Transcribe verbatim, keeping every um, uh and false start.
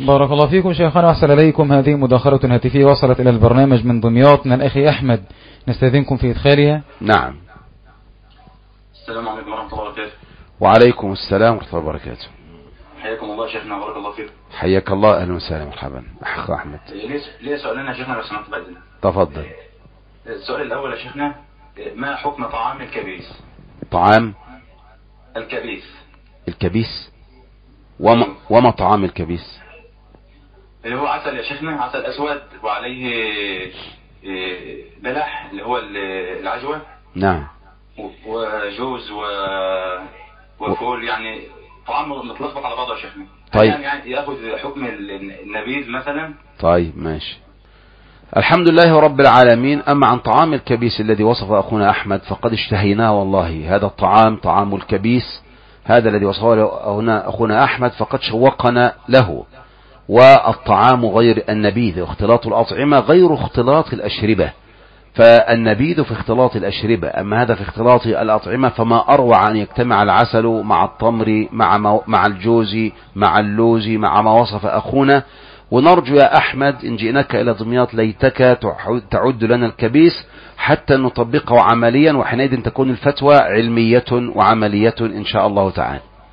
بارك الله فيكم شيخنا وأحسن إليكم. هذه مداخلة هاتفية وصلت إلى البرنامج من دمياط من الأخ أحمد، نستأذنكم في إدخالها. نعم. السلام عليكم ورحمة الله وبركاته. وعليكم السلام ورحمة الله وبركاته. حياكم الله شيخنا وبارك الله فيكم. حياك الله، أهلا وسهلا مرحبا أخ أحمد. ليه سؤالين يا شيخنا لو سمحت بإذنك. تفضل. السؤال الأول يا شيخنا، ما حكم طعام الكبيس؟ طعام الكبيس الكبيس وما, وما طعام الكبيس؟ اللي هو عسل يا شيخنا، عسل أسود وعليه بلح اللي هو العجوة. نعم. وجوز و... وفول، يعني طعام متلخبط على بعضه يا شيخنا. طيب يعني ياخذ حكم النبيذ مثلا. طيب ماشي. الحمد لله رب العالمين. أما عن طعام الكبيس الذي وصف أخونا أحمد فقد اشتهيناه والله. هذا الطعام طعام الكبيس هذا الذي وصفه هنا أخونا أحمد فقد شوقنا له. والطعام غير النبيذ، اختلاط الأطعمة غير اختلاط الأشربة، فالنبيذ في اختلاط الأشربة، أما هذا في اختلاط الأطعمة فما أروع أن يجتمع العسل مع التمر مع مع الجوز مع اللوز مع ما وصف أخونا. ونرجو يا أحمد إن جئناك إلى دمياط ليتك تعد لنا الكبيس حتى نطبقه عمليا، وحينئذ تكون الفتوى علمية وعملية إن شاء الله تعالى.